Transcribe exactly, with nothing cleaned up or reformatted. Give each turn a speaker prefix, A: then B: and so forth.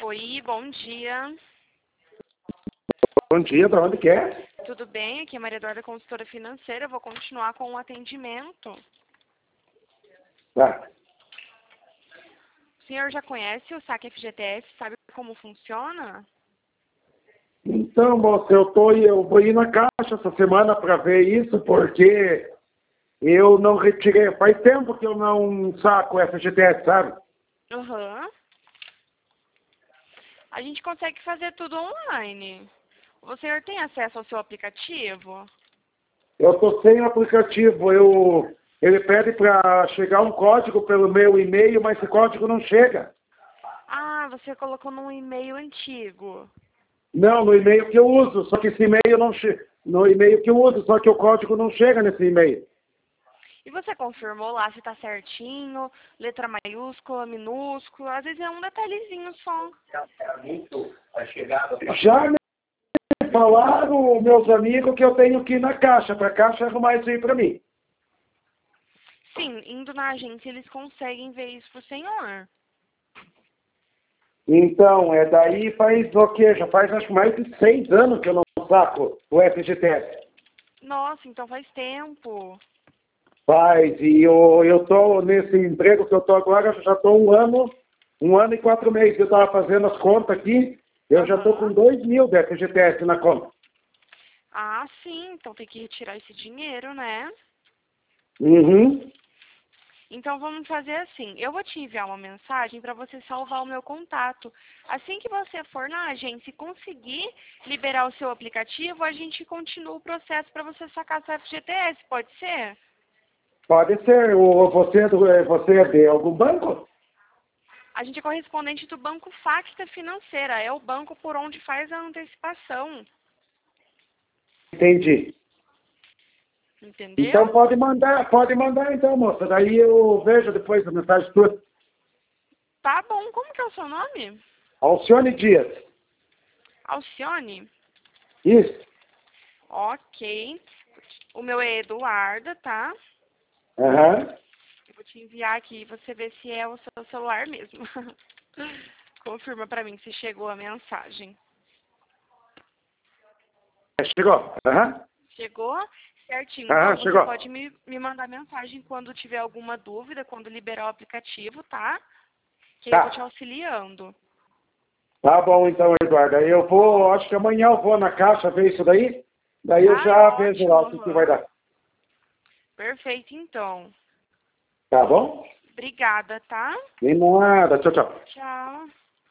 A: Oi, bom dia.
B: Bom dia, da onde que é?
A: Tudo bem? Aqui é Maria Eduarda, consultora financeira. Eu vou continuar com o atendimento.
B: Tá.
A: O senhor já conhece o saque F G T S? Sabe como funciona?
B: Então, moça, eu, tô, eu vou ir na caixa essa semana para ver isso, porque eu não retirei. Faz tempo que eu não saco F G T S, sabe?
A: Aham. A gente consegue fazer tudo online. O senhor tem acesso ao seu aplicativo?
B: Eu tô sem aplicativo. Eu, ele pede para chegar um código pelo meu e-mail, mas esse código não chega.
A: Ah, você colocou num e-mail antigo.
B: Não, no e-mail que eu uso, só que esse e-mail não chega. No e-mail que eu uso, só que o código não chega nesse e-mail.
A: E você confirmou lá se tá certinho, letra maiúscula, minúscula, às vezes é um detalhezinho só.
B: Já me falaram, meus amigos, que eu tenho que ir na caixa, para a caixa arrumar isso aí para mim.
A: Sim, indo na agência eles conseguem ver isso pro senhor.
B: Então, é daí faz o quê? Já faz acho mais de seis anos que eu não saco o F G T S.
A: Nossa, então faz tempo.
B: Faz, e eu, eu tô nesse emprego que eu tô agora, eu já tô um ano, um ano e quatro meses. Eu tava fazendo as contas aqui, eu já tô
A: Aham.
B: com dois mil de F G T S na conta.
A: Ah, sim, então tem que retirar esse dinheiro, né?
B: Uhum.
A: Então vamos fazer assim, eu vou te enviar uma mensagem para você salvar o meu contato. Assim que você for na agência e conseguir liberar o seu aplicativo, a gente continua o processo para você sacar seu F G T S, pode ser?
B: Pode ser, o, você, é do- é, você é de algum banco?
A: A gente é correspondente do Banco Facta Financeira, é o banco por onde faz a antecipação,
B: Entendi.
A: entendeu?
B: Então pode mandar, pode mandar então, moça. Daí eu vejo depois a mensagem tua.
A: Tá bom, como que é o seu nome?
B: Alcione Dias.
A: Alcione?
B: Isso.
A: Ok. O meu é Eduarda, tá?
B: Aham.
A: Eu vou te enviar aqui, você vê se é o seu celular mesmo. Confirma pra mim se chegou a mensagem.
B: Chegou. Aham.
A: Chegou? Certinho.
B: Aham,
A: Então você
B: chegou.
A: pode me, me mandar mensagem quando tiver alguma dúvida, quando liberar o aplicativo, tá? Que aí eu vou te
B: Tá.
A: auxiliando.
B: Tá bom então, Eduardo. Aí eu vou, acho que amanhã eu vou na caixa ver isso daí. Daí eu
A: Ah, é
B: já vejo lá
A: ótimo.
B: o que, que vai
A: Aham.
B: dar.
A: Perfeito, então.
B: Tá bom?
A: Obrigada, tá?
B: De nada. Tchau, tchau.
A: Tchau.